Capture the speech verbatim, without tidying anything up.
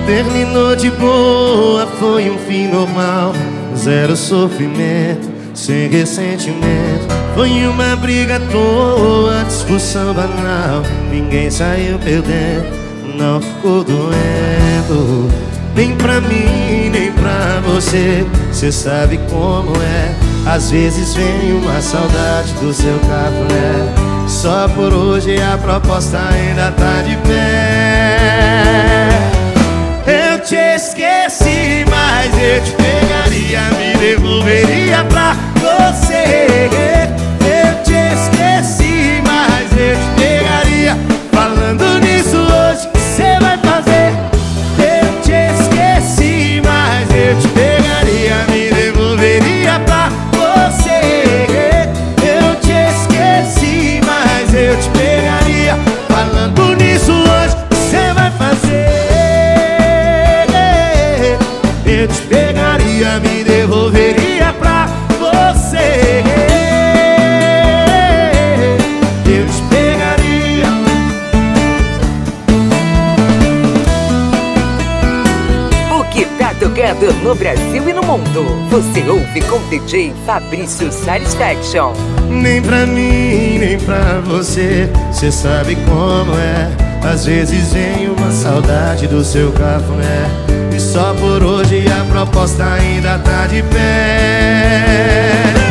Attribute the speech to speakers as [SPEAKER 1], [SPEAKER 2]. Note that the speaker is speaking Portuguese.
[SPEAKER 1] Terminou de boa, foi um fim normal. Zero sofrimento, sem ressentimento. Foi uma briga à toa, discussão banal. Ninguém saiu perdendo, não ficou doendo. Nem pra mim, nem pra você. Cê sabe como é. Às vezes vem uma saudade do seu cafuné. Só por hoje a proposta ainda tá de pé. Eu te esqueci, mas eu te pegaria, me devolveria pra você. Eu te esqueci, mas eu te pegaria. Falando nisso hoje, o que cê vai fazer? Eu te esqueci, mas eu te pegaria, me devolveria pra você. Eu te esqueci, mas eu te pegaria. Falando nisso hoje, o que cê vai fazer? Eu te pegaria, me devolveria pra você. Eu te pegaria.
[SPEAKER 2] O que tá tocando no Brasil e no mundo, você ouve com D J Fabrício Satisfaction.
[SPEAKER 1] Nem pra mim, nem pra você. Cê sabe como é. Às vezes vem uma saudade do seu cafuné. E só por hoje a proposta ainda tá de pé.